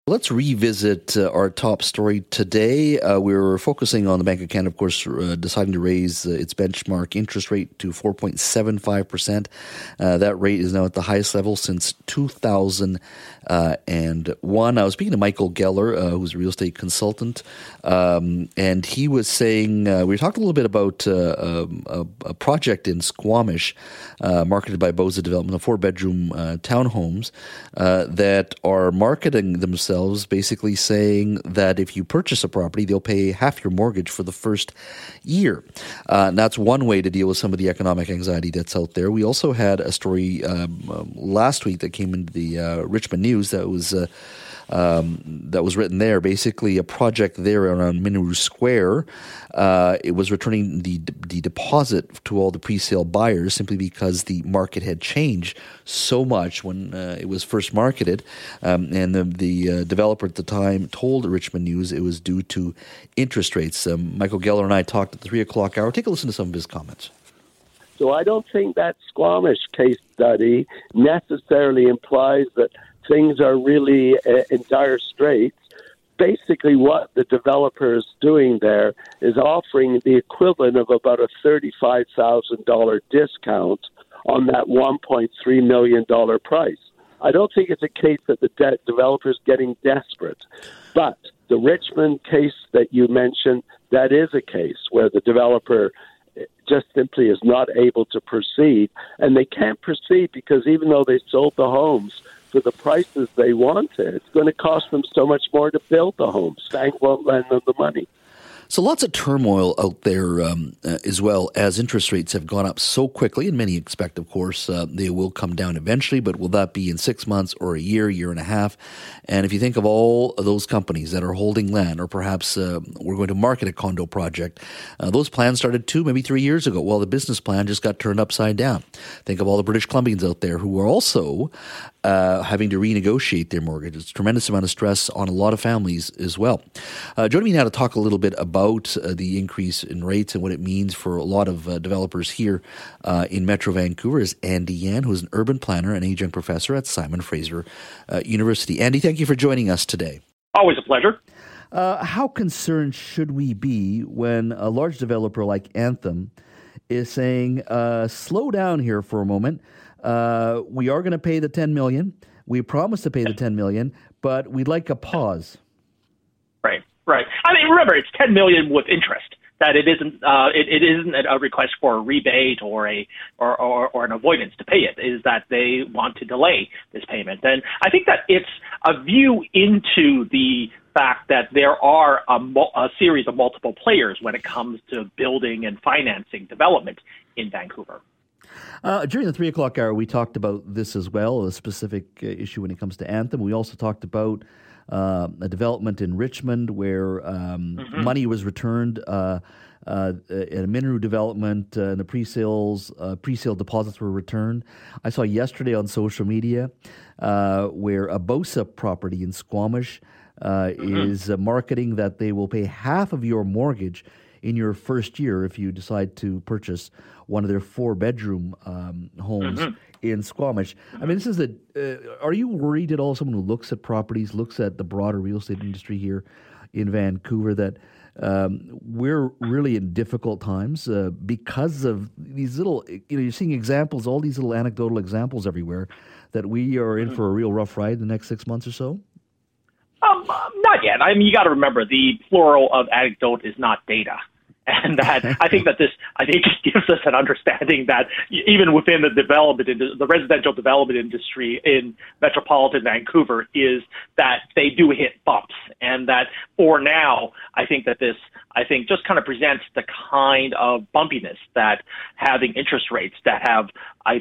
Let's revisit our top story today. We're focusing on the Bank of Canada, of course, deciding to raise its benchmark interest rate to 4.75%. That rate is now at the highest level since 2001. I was speaking to Michael Geller, who's a real estate consultant, and he was saying, we talked a little bit about a project in Squamish, marketed by Boza Development, of 4-bedroom townhomes that are marketing themselves, basically saying that if you purchase a property, they'll pay half your mortgage for the first year. And that's one way to deal with some of the economic anxiety that's out there. We also had a story last week that came into the Richmond News that was written there. Basically, a project there around Minaroo Square. It was returning the deposit to all the pre-sale buyers simply because the market had changed so much when it was first marketed. And the developer at the time told Richmond News it was due to interest rates. Michael Geller and I talked at the 3 o'clock hour. Take a listen to some of his comments. So I don't think that Squamish case study necessarily implies that things are really in dire straits. Basically, what the developer is doing there is offering the equivalent of about a $35,000 discount on that $1.3 million price. I don't think it's a case that the developer is getting desperate. But the Richmond case that you mentioned, that is a case where the developer just simply is not able to proceed. And they can't proceed because even though they sold the homes for the prices they wanted, it's going to cost them so much more to build the homes. Bank won't lend them the money. So lots of turmoil out there as well, as interest rates have gone up so quickly, and many expect, of course, they will come down eventually, but will that be in 6 months or a year and a half? And if you think of all of those companies that are holding land, or perhaps we're going to market a condo project, those plans started 2, maybe 3 years ago. Well, the business plan just got turned upside down. Think of all the British Columbians out there who are also having to renegotiate their mortgages. Tremendous amount of stress on a lot of families as well. Joining me now to talk a little bit about the increase in rates and what it means for a lot of developers here in Metro Vancouver is Andy Yan, who is an urban planner and adjunct professor at Simon Fraser University. Andy, thank you for joining us today. Always a pleasure. How concerned should we be when a large developer like Anthem is saying, slow down here for a moment. We are going to pay the $10 million. We promise to pay the $10 million, but we'd like a pause. Right. I mean, remember, it's $10 million with interest. That it isn't. It isn't a request for a rebate or an avoidance to pay it. Is that they want to delay this payment? And I think that it's a view into the fact that there are a series of multiple players when it comes to building and financing development in Vancouver. During the 3 o'clock hour, we talked about this as well, a specific issue when it comes to Anthem. We also talked about a development in Richmond where money was returned at a Minaroo development, and the pre-sale deposits were returned. I saw yesterday on social media where a Bosa property in Squamish is marketing that they will pay half of your mortgage in your first year if you decide to purchase one of their 4-bedroom homes in Squamish. I mean, this is are you worried at all, someone who looks at properties, looks at the broader real estate industry here in Vancouver, that we're really in difficult times because of these little, you're seeing examples, all these little anecdotal examples everywhere, that we are in for a real rough ride the next 6 months or so? Not yet. I mean, you got to remember the plural of anecdote is not data. And that I think just gives us an understanding that even within the residential development industry in metropolitan Vancouver is that they do hit bumps, and that for now, I think just kind of presents the kind of bumpiness that having interest rates that have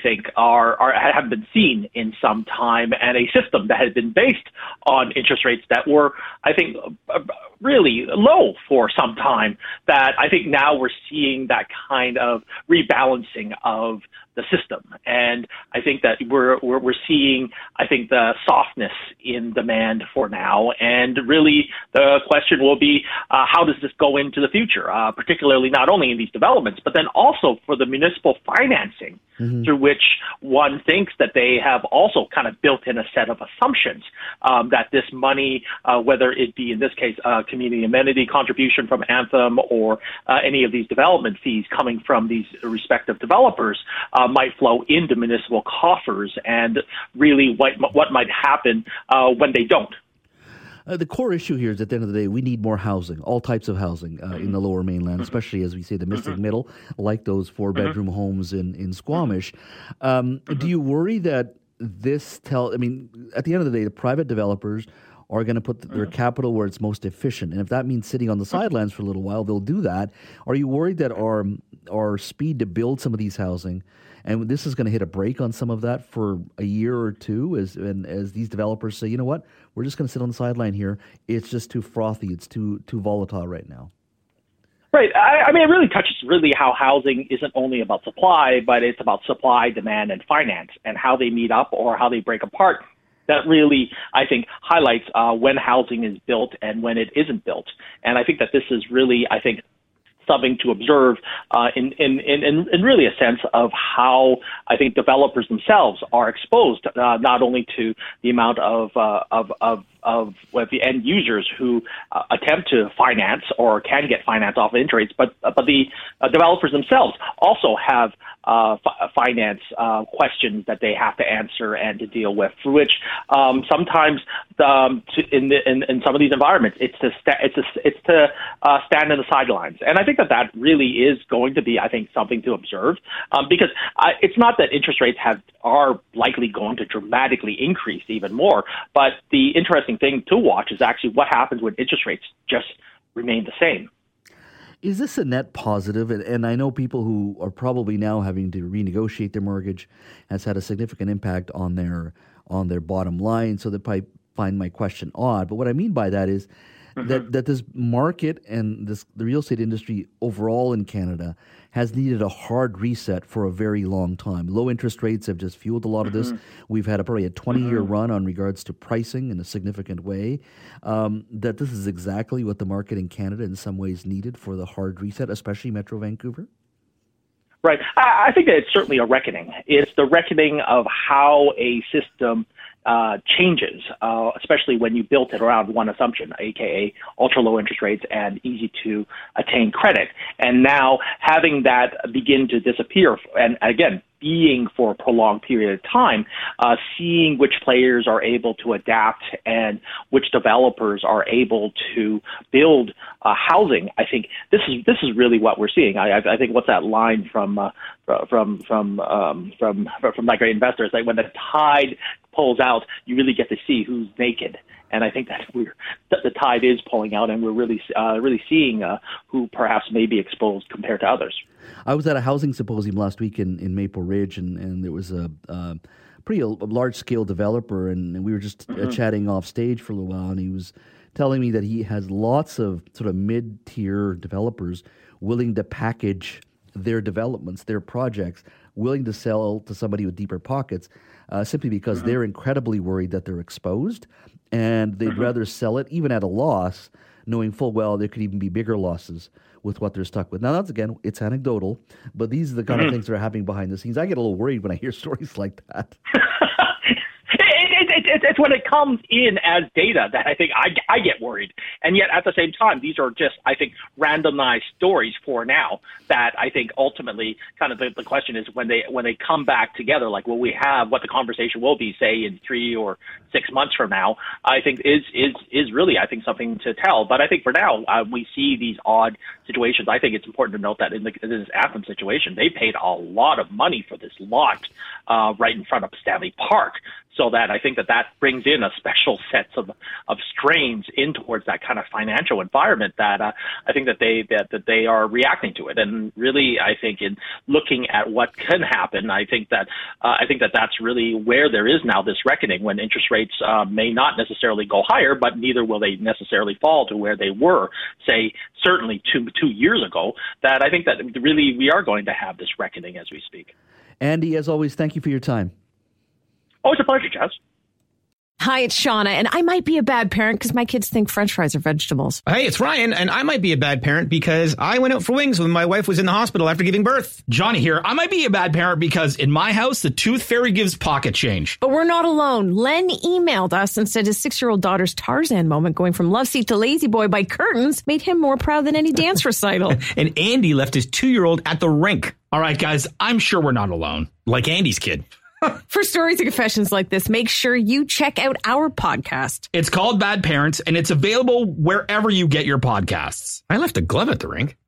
been seen in some time, and a system that has been based on interest rates that were, I think, really low for some time, that I think now we're seeing that kind of rebalancing of the system. And I think that we're seeing, I think, the softness in demand for now. And really the question will be, how does this go into the future, particularly not only in these developments, but then also for the municipal financing, through which one thinks that they have also kind of built in a set of assumptions that this money, whether it be in this case community amenity contribution from Anthem or any of these development fees coming from these respective developers, might flow into municipal coffers, and really what might happen when they don't. The core issue here is at the end of the day, we need more housing, all types of housing in the Lower Mainland, especially as we say the Mystic Middle, like those 4-bedroom homes in Squamish. Do you worry that this at the end of the day, the private developers are going to put their capital where it's most efficient, and if that means sitting on the sidelines for a little while, they'll do that. Are you worried that our speed to build some of these housing, and this is going to hit a break on some of that for a year or two, as these developers say, you know what, we're just going to sit on the sideline here. It's just too frothy. It's too volatile right now. Right. I mean, it really touches really how housing isn't only about supply, but it's about supply, demand, and finance, and how they meet up or how they break apart. That really, I think, highlights when housing is built and when it isn't built. And I think that this is really, I think, something to observe in really a sense of how I think developers themselves are exposed not only to the amount of the end users who attempt to finance or can get finance off of interest rates, but the developers themselves also have finance questions that they have to answer and to deal with, for which sometimes in some of these environments it's to stand in the sidelines. And I think that really is going to be, I think, something to observe, because it's not that interest rates are likely going to dramatically increase even more, but the interesting thing to watch is actually what happens when interest rates just remain the same. Is this a net positive? And I know people who are probably now having to renegotiate their mortgage has had a significant impact on their bottom line, so they probably find my question odd. But what I mean by that is that this market and the real estate industry overall in Canada has needed a hard reset for a very long time. Low interest rates have just fueled a lot of this. We've had probably a 20-year run on regards to pricing in a significant way. That this is exactly what the market in Canada in some ways needed for the hard reset, especially Metro Vancouver? Right. I think that it's certainly a reckoning. It's the reckoning of how a system changes, especially when you built it around one assumption, aka ultra low interest rates and easy to attain credit. And now having that begin to disappear, and again, being for a prolonged period of time, seeing which players are able to adapt and which developers are able to build housing. I think this is really what we're seeing. I think what's that line from My Great Investors? Like, when the tide pulls out, you really get to see who's naked. And I think that the tide is pulling out, and we're really seeing who perhaps may be exposed compared to others. I was at a housing symposium last week in Maple Ridge, and there was a pretty large-scale developer, and we were just chatting off stage for a little while, and he was telling me that he has lots of sort of mid-tier developers willing to package their developments, their projects, willing to sell to somebody with deeper pockets, simply because they're incredibly worried that they're exposed, and they'd rather sell it even at a loss, knowing full well there could even be bigger losses with what they're stuck with. Now, that's, again, it's anecdotal, but these are the kind of things that are happening behind the scenes. I get a little worried when I hear stories like that. It's when it comes in as data that I think I get worried. And yet at the same time, these are just, I think, randomized stories for now that I think ultimately kind of the question is when they come back together, like, will we have what the conversation will be, say, in 3 or 6 months from now, I think is really, I think, something to tell. But I think for now, we see these odd situations. I think it's important to note that in this Anthem situation, they paid a lot of money for this lot right in front of Stanley Park. So that I think that brings in a special set of strains in towards that kind of financial environment that I think that they are reacting to it. And really, I think in looking at what can happen, I think that that's really where there is now this reckoning, when interest rates may not necessarily go higher, but neither will they necessarily fall to where they were, say, certainly two years ago. That I think that really we are going to have this reckoning as we speak. Andy, as always, thank you for your time. Always a pleasure, Jazz. Hi, it's Shauna, and I might be a bad parent because my kids think French fries are vegetables. Hey, it's Ryan, and I might be a bad parent because I went out for wings when my wife was in the hospital after giving birth. Johnny here. I might be a bad parent because in my house, the tooth fairy gives pocket change. But we're not alone. Len emailed us and said his 6-year-old daughter's Tarzan moment going from love seat to lazy boy by curtains made him more proud than any dance recital. And Andy left his 2-year-old at the rink. All right, guys, I'm sure we're not alone. Like Andy's kid. For stories and confessions like this, make sure you check out our podcast. It's called Bad Parents, and it's available wherever you get your podcasts. I left a glove at the rink.